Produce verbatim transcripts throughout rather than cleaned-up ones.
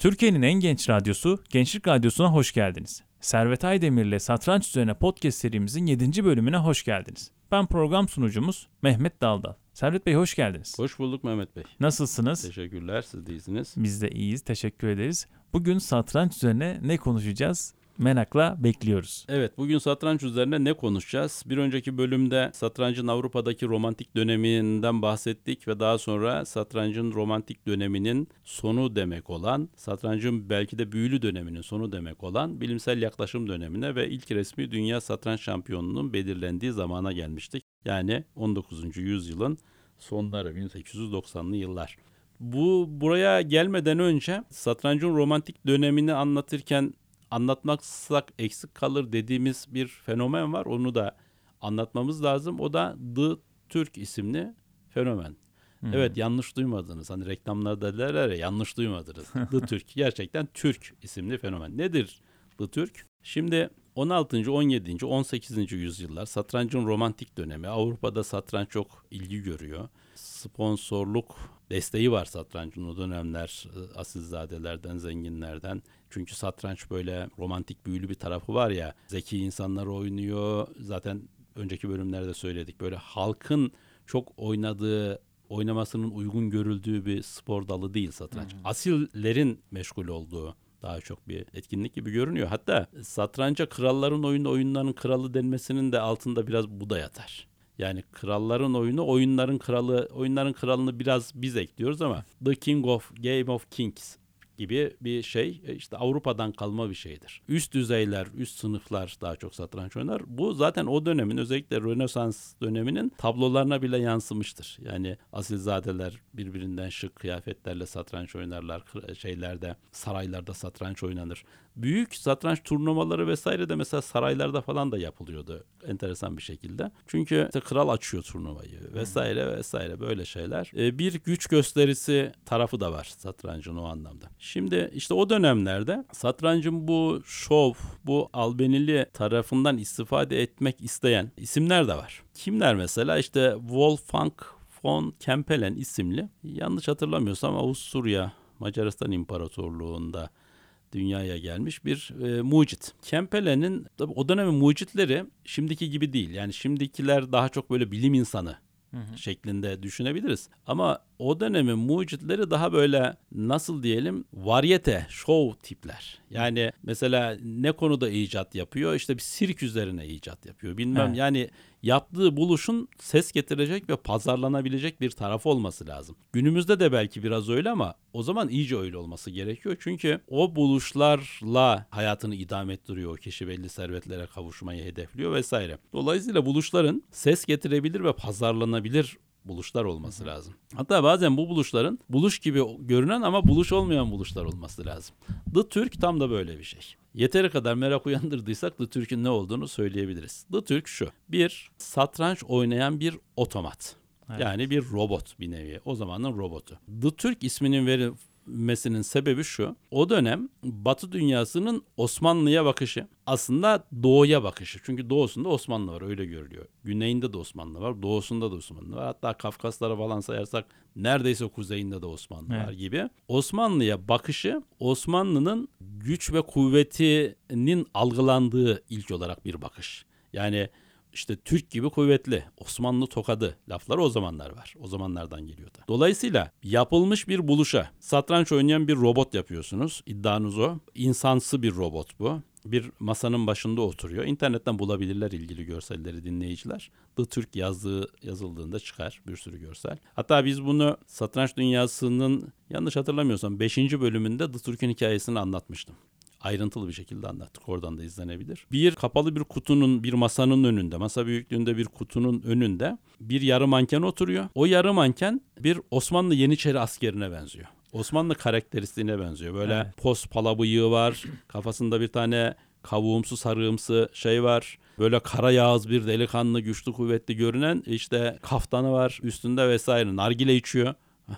Türkiye'nin en genç radyosu Gençlik Radyosu'na hoş geldiniz. Servet Aydemir'le Satranç Üzerine podcast serimizin yedinci bölümüne hoş geldiniz. Ben program sunucumuz Mehmet Daldal. Servet Bey hoş geldiniz. Hoş bulduk Mehmet Bey. Nasılsınız? Teşekkürler, siz de iyisiniz. Biz de iyiyiz, teşekkür ederiz. Bugün satranç üzerine ne konuşacağız? Merakla bekliyoruz. Evet, bugün satranç üzerine ne konuşacağız? Bir önceki bölümde satrancın Avrupa'daki romantik döneminden bahsettik ve daha sonra satrancın romantik döneminin sonu demek olan, satrancın belki de büyülü döneminin sonu demek olan bilimsel yaklaşım dönemine ve ilk resmi dünya satranç şampiyonunun belirlendiği zamana gelmiştik. Yani on dokuzuncu yüzyılın sonları, bin sekiz yüz doksanlı yıllar. Bu buraya gelmeden önce satrancın romantik dönemini anlatırken anlatmaksak eksik kalır dediğimiz bir fenomen var. Onu da anlatmamız lazım. O da The Türk isimli fenomen. Hmm. Evet, yanlış duymadınız. Hani reklamlarda derler ya, yanlış duymadınız. The Türk. Gerçekten Türk isimli fenomen. Nedir The Türk? Şimdi on altıncı, on yedinci, on sekizinci yüzyıllar satrancın romantik dönemi. Avrupa'da satranç çok ilgi görüyor. Sponsorluk desteği var satrancın o dönemler, asilzadelerden, zenginlerden. Çünkü satranç böyle romantik büyülü bir tarafı var ya, zeki insanlar oynuyor. Zaten önceki bölümlerde söyledik, böyle halkın çok oynadığı, oynamasının uygun görüldüğü bir spor dalı değil satranç. Hmm. Asillerin meşgul olduğu daha çok bir etkinlik gibi görünüyor. Hatta satranca kralların oyunu, oyunların kralı denmesinin de altında biraz bu da yatar. Yani kralların oyunu, oyunların kralı, oyunların kralını biraz biz ekliyoruz ama The King of Game of Kings gibi bir şey işte Avrupa'dan kalma bir şeydir. Üst düzeyler, üst sınıflar daha çok satranç oynar. Bu zaten o dönemin, özellikle Rönesans döneminin tablolarına bile yansımıştır. Yani asilzadeler birbirinden şık kıyafetlerle satranç oynarlar. Şeylerde, saraylarda satranç oynanır. Büyük satranç turnuvaları vesaire de mesela saraylarda falan da yapılıyordu enteresan bir şekilde. Çünkü işte kral açıyor turnuvayı vesaire vesaire böyle şeyler. Ee, bir güç gösterisi tarafı da var satrancın o anlamda. Şimdi işte o dönemlerde satrancın bu şov, bu albenili tarafından istifade etmek isteyen isimler de var. Kimler mesela? İşte Wolfgang von Kempelen isimli, yanlış hatırlamıyorsam Avusturya Macaristan İmparatorluğu'nda dünyaya gelmiş bir e, mucit. Kempelen'in tabii o dönemin mucitleri şimdiki gibi değil. Yani şimdikiler daha çok böyle bilim insanı hı hı. şeklinde düşünebiliriz. Ama o dönemin mucitleri daha böyle nasıl diyelim varyete, show tipler. Yani mesela ne konuda icat yapıyor? İşte bir sirk üzerine icat yapıyor. Bilmem evet. Yani yaptığı buluşun ses getirecek ve pazarlanabilecek bir tarafı olması lazım. Günümüzde de belki biraz öyle ama o zaman iyice öyle olması gerekiyor. Çünkü o buluşlarla hayatını idame ettiriyor. O kişi belli servetlere kavuşmayı hedefliyor vesaire. Dolayısıyla buluşların ses getirebilir ve pazarlanabilir buluşlar olması hı hı. lazım. Hatta bazen bu buluşların buluş gibi görünen ama buluş olmayan buluşlar olması lazım. The Türk tam da böyle bir şey. Yeteri kadar merak uyandırdıysak The Türk'ün ne olduğunu söyleyebiliriz. The Türk şu: bir satranç oynayan bir otomat. Evet. Yani bir robot bir nevi. O zamanın robotu. The Türk isminin verilmesinin sebebi şu: o dönem Batı dünyasının Osmanlı'ya bakışı aslında doğuya bakışı. Çünkü doğusunda Osmanlı var, öyle görülüyor. Güneyinde de Osmanlı var, doğusunda da Osmanlı var. Hatta Kafkaslara falan sayarsak neredeyse kuzeyinde de Osmanlı evet. var gibi. Osmanlı'ya bakışı Osmanlı'nın güç ve kuvvetinin algılandığı ilk olarak bir bakış. Yani İşte Türk gibi kuvvetli, Osmanlı tokadı lafları o zamanlar var. O zamanlardan geliyordu. Dolayısıyla yapılmış bir buluşa satranç oynayan bir robot yapıyorsunuz. İddianız o. İnsansı bir robot bu. Bir masanın başında oturuyor. İnternetten bulabilirler ilgili görselleri dinleyiciler. The Türk yazdığı yazıldığında çıkar bir sürü görsel. Hatta biz bunu satranç dünyasının yanlış hatırlamıyorsam beşinci bölümünde The Türk'ün hikayesini anlatmıştım. Ayrıntılı bir şekilde anlattık. Oradan da izlenebilir. Bir kapalı bir kutunun, bir masanın önünde, masa büyüklüğünde bir kutunun önünde bir yarı manken oturuyor. O yarı manken bir Osmanlı Yeniçeri askerine benziyor. Osmanlı karakteristiğine benziyor. Böyle evet. Pos pala bıyığı var. Kafasında bir tane kavuğumsu sarığımsı şey var. Böyle kara yağız bir delikanlı, güçlü kuvvetli görünen işte kaftanı var üstünde vesaire. Nargile içiyor.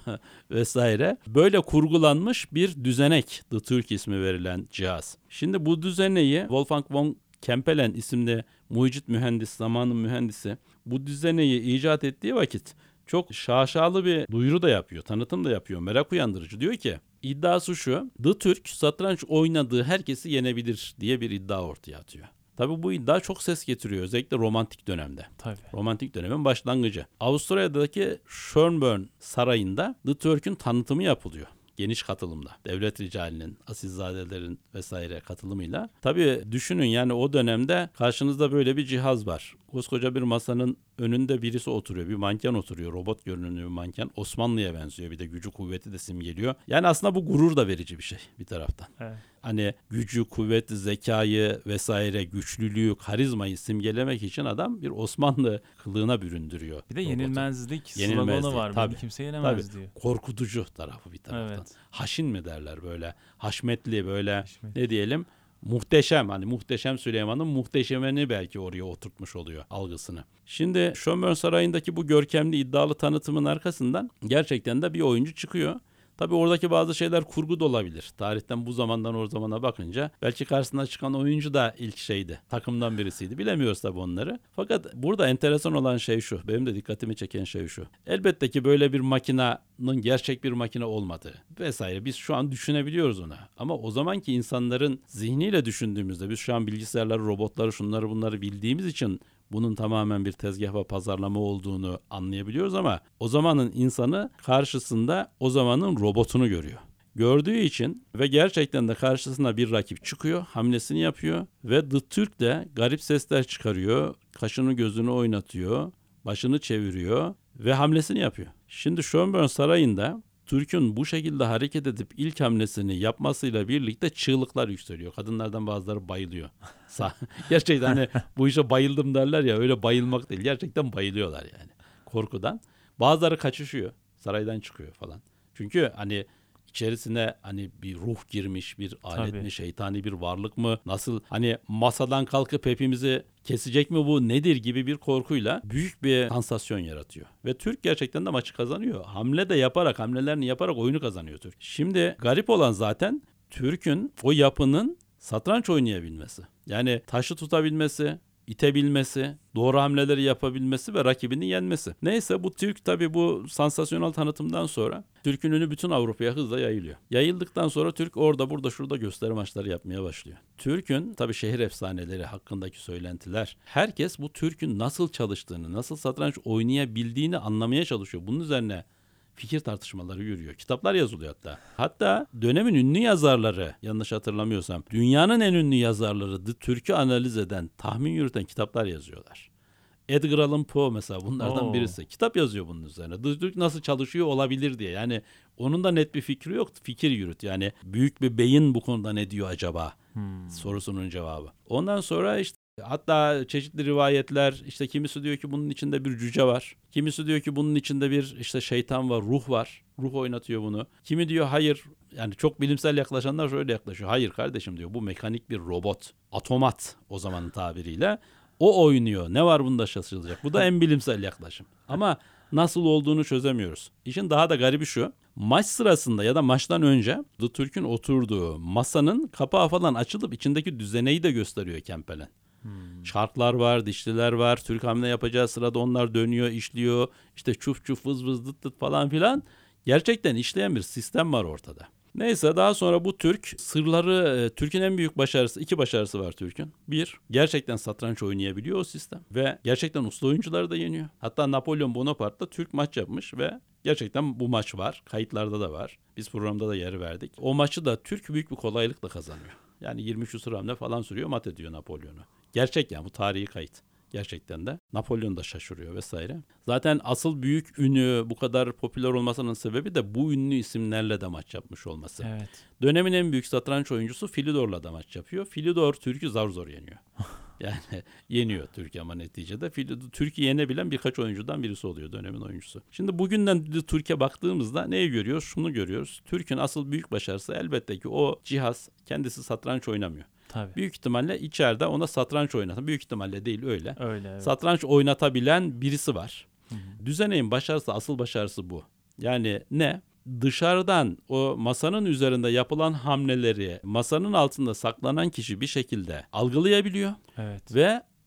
vesaire. Böyle kurgulanmış bir düzenek, The Türk ismi verilen cihaz. Şimdi bu düzeneği Wolfgang von Kempelen isimli mucit mühendis, zamanın mühendisi bu düzeneği icat ettiği vakit çok şaşalı bir duyuru da yapıyor, tanıtım da yapıyor, merak uyandırıcı. Diyor ki iddiası şu: The Türk satranç oynadığı herkesi yenebilir diye bir iddia ortaya atıyor. Tabii bu iddia çok ses getiriyor, özellikle romantik dönemde. Tabii. Romantik dönemin başlangıcı. Avusturya'daki Schönbrunn Sarayı'nda The Turk'ün tanıtımı yapılıyor. Geniş katılımla. Devlet ricalinin, asilzadelerin vesaire katılımıyla. Tabii düşünün, yani o dönemde karşınızda böyle bir cihaz var. Koskoca bir masanın önünde birisi oturuyor. Bir manken oturuyor. Robot görünümlü bir manken. Osmanlı'ya benziyor. Bir de gücü kuvveti de simgeliyor. Yani aslında bu gurur da verici bir şey bir taraftan. Evet. Hani gücü, kuvveti, zekayı vesaire, güçlülüğü, karizmayı simgelemek için adam bir Osmanlı kılığına büründürüyor. Bir de robotu. yenilmezlik, Yenilmezlik, sloganı var. tabii, Beni kimse yenemez tabii. diyor. Korkutucu tarafı bir taraftan. Evet. Haşin mi derler böyle? Haşmetli böyle, Haşmetli. ne diyelim? Muhteşem, hani Muhteşem Süleyman'ın muhteşemeni belki oraya oturtmuş oluyor algısını. Şimdi Schönbrunn Sarayı'ndaki bu görkemli iddialı tanıtımın arkasından gerçekten de bir oyuncu çıkıyor. Tabii oradaki bazı şeyler kurgu da olabilir. Tarihten bu zamandan o zamana bakınca belki karşısına çıkan oyuncu da ilk şeydi. Takımdan birisiydi. Bilemiyoruz tabii onları. Fakat burada enteresan olan şey şu. Benim de dikkatimi çeken şey şu. Elbette ki böyle bir makinenin gerçek bir makine olmadığı vesaire. Biz şu an düşünebiliyoruz onu. Ama o zamanki insanların zihniyle düşündüğümüzde, biz şu an bilgisayarları, robotları, şunları bunları bildiğimiz için bunun tamamen bir tezgah ve pazarlama olduğunu anlayabiliyoruz, ama o zamanın insanı karşısında o zamanın robotunu görüyor. Gördüğü için ve gerçekten de karşısına bir rakip çıkıyor, hamlesini yapıyor ve The Türk de garip sesler çıkarıyor, kaşını gözünü oynatıyor, başını çeviriyor ve hamlesini yapıyor. Şimdi Schönbrunn Sarayı'nda Türk'ün bu şekilde hareket edip ilk hamlesini yapmasıyla birlikte çığlıklar yükseliyor. Kadınlardan bazıları bayılıyor. Gerçekten hani bu işe bayıldım derler ya, öyle bayılmak değil. Gerçekten bayılıyorlar yani korkudan. Bazıları kaçışıyor, saraydan çıkıyor falan. Çünkü hani içerisine hani bir ruh girmiş, bir alet Tabii. mi, şeytani bir varlık mı, nasıl hani masadan kalkıp hepimizi kesecek mi, bu nedir gibi bir korkuyla büyük bir sansasyon yaratıyor. Ve Türk gerçekten de maçı kazanıyor. Hamle de yaparak, hamlelerini yaparak oyunu kazanıyor Türk. Şimdi garip olan zaten Türk'ün o yapının satranç oynayabilmesi. Yani taşı tutabilmesi, itebilmesi, doğru hamleleri yapabilmesi ve rakibini yenmesi. Neyse, bu Türk tabii bu sansasyonel tanıtımdan sonra Türk'ün ünü bütün Avrupa'ya hızla yayılıyor. Yayıldıktan sonra Türk orada burada şurada gösteri maçları yapmaya başlıyor. Türk'ün tabii şehir efsaneleri hakkındaki söylentiler, herkes bu Türk'ün nasıl çalıştığını, nasıl satranç oynayabildiğini anlamaya çalışıyor. Bunun üzerine fikir tartışmaları yürüyor. Kitaplar yazılıyor hatta. Hatta dönemin ünlü yazarları, yanlış hatırlamıyorsam, dünyanın en ünlü yazarları The Türk'ü analiz eden, tahmin yürüten kitaplar yazıyorlar. Edgar Allan Poe mesela bunlardan Oo. birisi. Kitap yazıyor bunun üzerine. The Türk nasıl çalışıyor olabilir diye. Yani onun da net bir fikri yok. Fikir yürüt. Yani büyük bir beyin bu konuda ne diyor acaba? Hmm. Sorusunun cevabı. Ondan sonra işte hatta çeşitli rivayetler, işte kimisi diyor ki bunun içinde bir cüce var. Kimisi diyor ki bunun içinde bir işte şeytan var, ruh var. Ruh oynatıyor bunu. Kimi diyor hayır, yani çok bilimsel yaklaşanlar şöyle yaklaşıyor. Hayır kardeşim diyor, bu mekanik bir robot. Atomat o zamanın tabiriyle. O oynuyor. Ne var bunda şaşılacak? Bu da en bilimsel yaklaşım. Ama nasıl olduğunu çözemiyoruz. İşin daha da garibi şu. Maç sırasında ya da maçtan önce The Türk'ün oturduğu masanın kapağı falan açılıp içindeki düzeneyi de gösteriyor Kempelen. Hmm. Şartlar var, dişliler var. Türk hamle yapacağı sırada onlar dönüyor, işliyor. İşte çuf çuf vız vız dıt dıt falan filan. Gerçekten işleyen bir sistem var ortada. Neyse, daha sonra bu Türk sırları, Türk'ün en büyük başarısı, iki başarısı var Türk'ün. Bir, gerçekten satranç oynayabiliyor o sistem ve gerçekten usta oyuncuları da yeniyor. Hatta Napolyon Bonaparte da Türk maç yapmış ve gerçekten bu maç var. Kayıtlarda da var. Biz programda da yer verdik. O maçı da Türk büyük bir kolaylıkla kazanıyor. Yani yirmi küsur hamle falan sürüyor, mat ediyor Napolyon'u. Gerçek yani, bu tarihi kayıt. Gerçekten de. Napolyon da şaşırıyor vesaire. Zaten asıl büyük ünü, bu kadar popüler olmasının sebebi de bu ünlü isimlerle de maç yapmış olması. Evet. Dönemin en büyük satranç oyuncusu Philidor'la da maç yapıyor. Philidor Türk'ü zar zor yeniyor. Yani yeniyor Türk ama neticede. Philidor, Türk'ü yenebilen birkaç oyuncudan birisi oluyor, dönemin oyuncusu. Şimdi bugünden Türkiye baktığımızda neyi görüyoruz? Şunu görüyoruz. Türk'ün asıl büyük başarısı elbette ki o cihaz, kendisi satranç oynamıyor. Tabii. Büyük ihtimalle içeride ona satranç oynatan, büyük ihtimalle değil öyle. Öyle, evet. Satranç oynatabilen birisi var. Hı-hı. Düzeneğin başarısı, asıl başarısı bu. Yani ne? Dışarıdan o masanın üzerinde yapılan hamleleri masanın altında saklanan kişi bir şekilde algılayabiliyor. Evet. Ve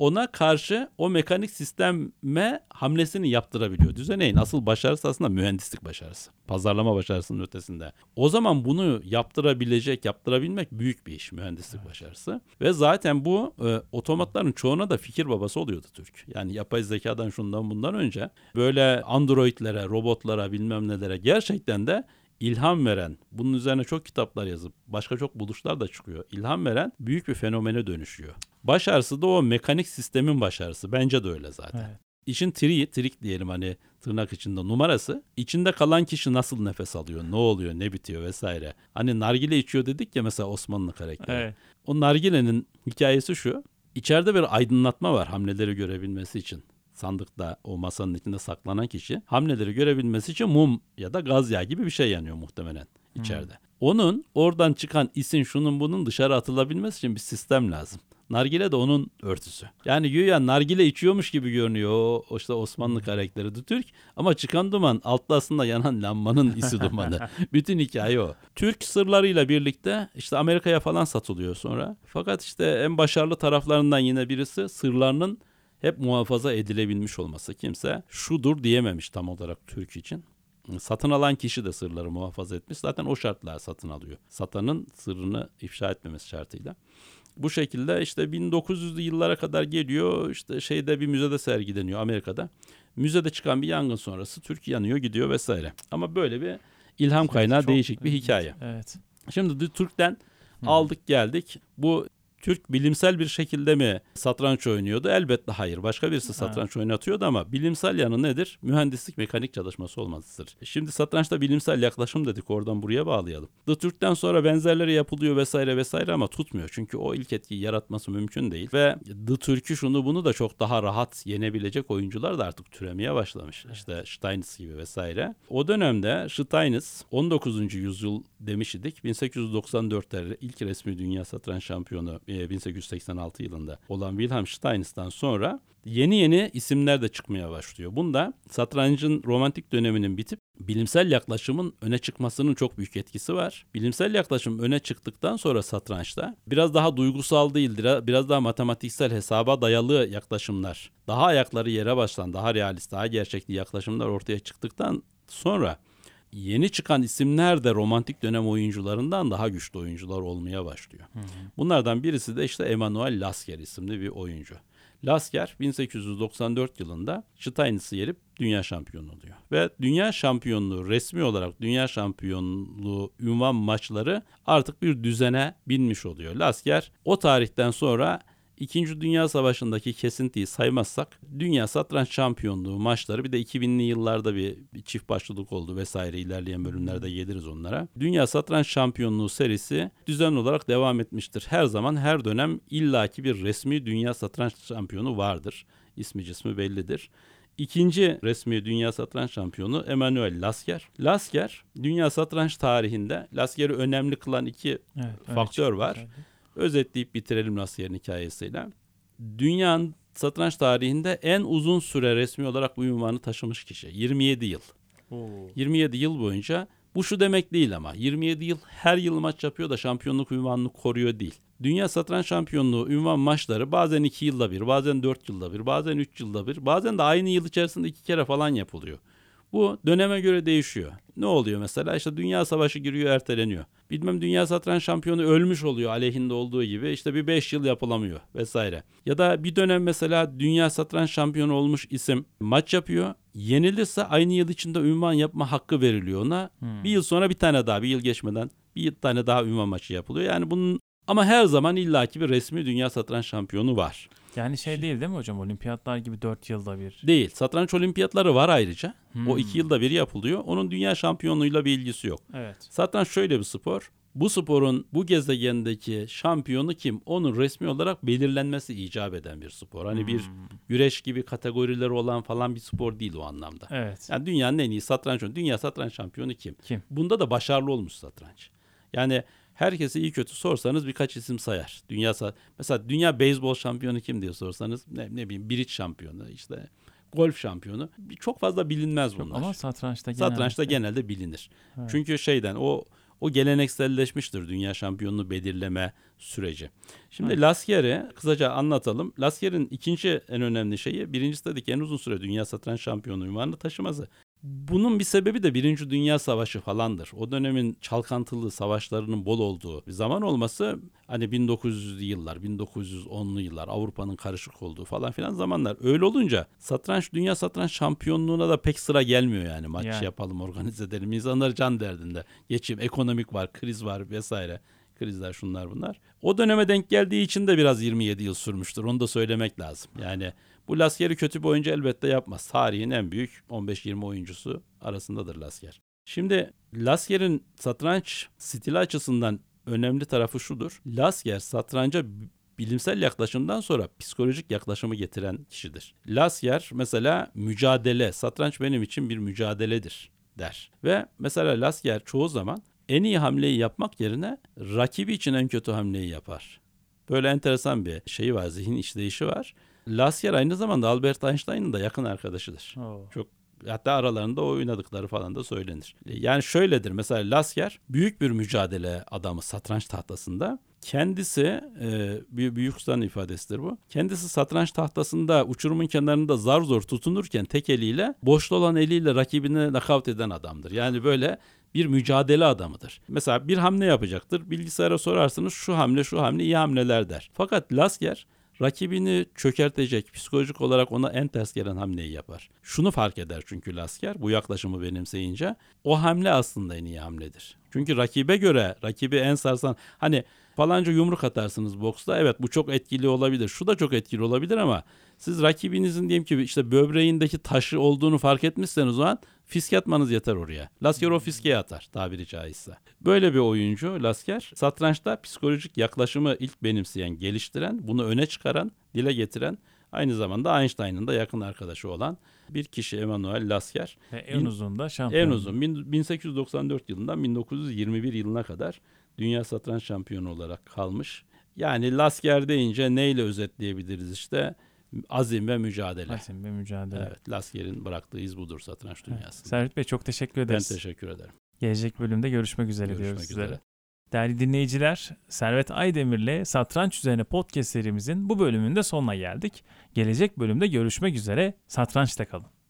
ona karşı o mekanik sisteme hamlesini yaptırabiliyor. Düzeneğin asıl başarısı aslında mühendislik başarısı. Pazarlama başarısının ötesinde. O zaman bunu yaptırabilecek, yaptırabilmek büyük bir iş, mühendislik başarısı. Ve zaten bu e, otomatların çoğuna da fikir babası oluyordu Türk. Yani yapay zekadan şundan bundan önce böyle androidlere, robotlara, bilmem nelere gerçekten de ilham veren, bunun üzerine çok kitaplar yazıp başka çok buluşlar da çıkıyor. İlham veren büyük bir fenomene dönüşüyor. Başarısı da o mekanik sistemin başarısı. Bence de öyle zaten. Evet. İşin triği, trik diyelim hani tırnak içinde numarası. İçinde kalan kişi nasıl nefes alıyor, ne oluyor, ne bitiyor vesaire. Hani nargile içiyor dedik ya mesela Osmanlı karakteri. Evet. O nargilenin hikayesi şu. İçeride bir aydınlatma var hamleleri görebilmesi için. Sandıkta o masanın içinde saklanan kişi hamleleri görebilmesi için mum ya da gaz yağı gibi bir şey yanıyor muhtemelen içeride. Hmm. Onun oradan çıkan isin şunun bunun dışarı atılabilmesi için bir sistem lazım. Nargile de onun örtüsü. Yani güya nargile içiyormuş gibi görünüyor o, o işte Osmanlı karakteri de Türk. Ama çıkan duman altta aslında yanan lambanın isi dumanı. Bütün hikaye o. Türk sırlarıyla birlikte işte Amerika'ya falan satılıyor sonra. Fakat işte en başarılı taraflarından yine birisi sırlarının hep muhafaza edilebilmiş olması. Kimse şudur diyememiş tam olarak Türk için. Satın alan kişi de sırları muhafaza etmiş. Zaten o şartlar satın alıyor. Satanın sırrını ifşa etmemesi şartıyla. Bu şekilde işte bin dokuz yüzlü yıllara kadar geliyor. İşte şeyde bir müzede sergileniyor Amerika'da. Müzede çıkan bir yangın sonrası Türk yanıyor gidiyor vesaire. Ama böyle bir ilham kaynağı evet, çok, değişik bir hikaye. Evet. Şimdi Türk'ten Hı. aldık geldik. Bu Türk bilimsel bir şekilde mi satranç oynuyordu? Elbette hayır. Başka birisi satranç ha. oynatıyordu ama bilimsel yanı nedir? Mühendislik, mekanik çalışması olmasıdır. Şimdi satrançta bilimsel yaklaşım dedik. Oradan buraya bağlayalım. The Türk'ten sonra benzerleri yapılıyor vesaire vesaire ama tutmuyor. Çünkü o ilk etkiyi yaratması mümkün değil. Ve The Türk'ü şunu bunu da çok daha rahat yenebilecek oyuncular da artık türemeye başlamış. Evet. İşte Steines gibi vesaire. O dönemde Steines on dokuzuncu yüzyıl demiş idik. bin sekiz yüz doksan dörtte ilk resmi dünya satranç şampiyonu bin sekiz yüz seksen altı yılında olan Wilhelm Steinis'ten sonra yeni yeni isimler de çıkmaya başlıyor. Bunda satrancın romantik döneminin bitip bilimsel yaklaşımın öne çıkmasının çok büyük etkisi var. Bilimsel yaklaşım öne çıktıktan sonra satrançta biraz daha duygusal değil, biraz daha matematiksel hesaba dayalı yaklaşımlar, daha ayakları yere basan, daha realist, daha gerçekçi yaklaşımlar ortaya çıktıktan sonra yeni çıkan isimler de romantik dönem oyuncularından daha güçlü oyuncular olmaya başlıyor. Hı hı. Bunlardan birisi de işte Emanuel Lasker isimli bir oyuncu. Lasker bin sekiz yüz doksan dört yılında Steinis'i yenip dünya şampiyonu oluyor. Ve dünya şampiyonluğu resmi olarak dünya şampiyonluğu ünvan maçları artık bir düzene binmiş oluyor. Lasker o tarihten sonra İkinci Dünya Savaşı'ndaki kesintiyi saymazsak dünya satranç şampiyonluğu maçları bir de iki binli yıllarda bir, bir çift başlılık oldu vesaire ilerleyen bölümlerde geliriz onlara. Dünya satranç şampiyonluğu serisi düzenli olarak devam etmiştir. Her zaman her dönem illaki bir resmi dünya satranç şampiyonu vardır. İsmi cismi bellidir. İkinci resmi dünya satranç şampiyonu Emanuel Lasker. Lasker dünya satranç tarihinde Lasker'i önemli kılan iki evet, faktör var. Tabii. Özetleyip bitirelim Lasker'in hikayesiyle. Dünyanın satranç tarihinde en uzun süre resmi olarak bu ünvanı taşımış kişi. yirmi yedi yıl. Oo. yirmi yedi yıl boyunca bu şu demek değil ama yirmi yedi yıl her yıl maç yapıyor da şampiyonluk ünvanını koruyor değil. Dünya satranç şampiyonluğu ünvan maçları bazen iki yılda bir, bazen dört yılda bir, bazen üç yılda bir, bazen de aynı yıl içerisinde iki kere falan yapılıyor. Bu döneme göre değişiyor. Ne oluyor mesela? İşte Dünya Savaşı giriyor, erteleniyor. Bilmem Dünya Satranç Şampiyonu ölmüş oluyor aleyhinde olduğu gibi. İşte bir beş yıl yapılamıyor vesaire. Ya da bir dönem mesela Dünya Satranç Şampiyonu olmuş isim maç yapıyor. Yenilirse aynı yıl içinde ünvan yapma hakkı veriliyor ona. Hmm. Bir yıl sonra bir tane daha, bir yıl geçmeden bir tane daha ünvan maçı yapılıyor. Yani bunun ama her zaman illaki bir resmi Dünya Satranç Şampiyonu var. Yani şey değil değil mi hocam? Olimpiyatlar gibi dört yılda bir. Değil. Satranç olimpiyatları var ayrıca. Hmm. O iki yılda bir yapılıyor. Onun dünya şampiyonluğuyla bir ilgisi yok. Evet. Satranç şöyle bir spor. Bu sporun bu gezegendeki şampiyonu kim? Onun resmi olarak belirlenmesi icap eden bir spor. Hani hmm. bir güreş gibi kategorileri olan falan bir spor değil o anlamda. Evet. Yani dünyanın en iyi satranç, dünya satranç şampiyonu kim? Kim? Bunda da başarılı olmuş satranç. Yani herkese iyi kötü sorsanız birkaç isim sayar. Dünya mesela dünya beyzbol şampiyonu kim diye sorsanız ne, ne bileyim bridge şampiyonu işte golf şampiyonu çok fazla bilinmez bunlar. Ama satrançta genelde, satrançta genelde bilinir. Evet. Çünkü şeyden o o gelenekselleşmiştir dünya şampiyonluğu belirleme süreci. Şimdi Evet. Lasker'i kısaca anlatalım. Lasker'in ikinci en önemli şeyi, birincisi dedik en uzun süre dünya satranç şampiyonu unvanını taşıması. Bunun bir sebebi de Birinci Dünya Savaşı falandır. O dönemin çalkantılı savaşlarının bol olduğu bir zaman olması, hani bin dokuz yüzlü yıllar, bin dokuz yüz onlu yıllar, Avrupa'nın karışık olduğu falan filan zamanlar. Öyle olunca satranç, dünya satranç şampiyonluğuna da pek sıra gelmiyor yani. Maç Yani. yapalım, organize edelim. İnsanlar can derdinde. Geçim, ekonomik var, kriz var vesaire. Krizler şunlar bunlar. O döneme denk geldiği için de biraz yirmi yedi yıl sürmüştür. Onu da söylemek lazım. Yani bu Lasker'i kötü bir oyuncu elbette yapmaz. Tarihin en büyük on beş yirmi oyuncusu arasındadır Lasker. Şimdi Lasker'in satranç stili açısından önemli tarafı şudur. Lasker satranca bilimsel yaklaşımdan sonra psikolojik yaklaşımı getiren kişidir. Lasker mesela mücadele, satranç benim için bir mücadeledir der. Ve mesela Lasker çoğu zaman en iyi hamleyi yapmak yerine rakibi için en kötü hamleyi yapar. Böyle enteresan bir şey var, zihin işleyişi var. Lasker aynı zamanda Albert Einstein'ın da yakın arkadaşıdır. Oo. Çok, hatta aralarında oynadıkları falan da söylenir. Yani şöyledir, mesela Lasker büyük bir mücadele adamı satranç tahtasında. Kendisi, e, bir büyük ustanın ifadesidir bu. Kendisi satranç tahtasında uçurumun kenarında zar zor tutunurken tek eliyle, boşta olan eliyle rakibini nakavt eden adamdır. Yani böyle bir mücadele adamıdır. Mesela bir hamle yapacaktır. Bilgisayara sorarsınız şu hamle şu hamle iyi hamleler der. Fakat Lasker rakibini çökertecek, psikolojik olarak ona en ters gelen hamleyi yapar. Şunu fark eder çünkü Lasker bu yaklaşımı benimseyince, o hamle aslında en iyi hamledir. Çünkü rakibe göre, rakibi en sarsan, hani falanca yumruk atarsınız boksta, evet bu çok etkili olabilir, şu da çok etkili olabilir ama siz rakibinizin diyelim ki işte böbreğindeki taşı olduğunu fark etmişseniz o an fiske atmanız yeter oraya. Lasker o fiskeyi atar tabiri caizse. Böyle bir oyuncu Lasker. Satrançta psikolojik yaklaşımı ilk benimseyen, geliştiren, bunu öne çıkaran, dile getiren, aynı zamanda Einstein'ın da yakın arkadaşı olan bir kişi Emanuel Lasker. Ve en uzun da şampiyon. En uzun bin sekiz yüz doksan dört yılından bin dokuz yüz yirmi bir yılına kadar dünya satranç şampiyonu olarak kalmış. Yani Lasker deyince neyle özetleyebiliriz işte? Azim ve mücadele. Azim ve mücadele. Evet, Lasker'in bıraktığı iz budur satranç dünyasında. Evet. Servet Bey çok teşekkür ederiz. Ben teşekkür ederim. Gelecek bölümde görüşmek üzere Görüşmek diyoruz üzere. sizlere. Değerli dinleyiciler, Servet Aydemir'le Satranç Üzerine podcast serimizin bu bölümünde sonuna geldik. Gelecek bölümde görüşmek üzere, satrançta kalın.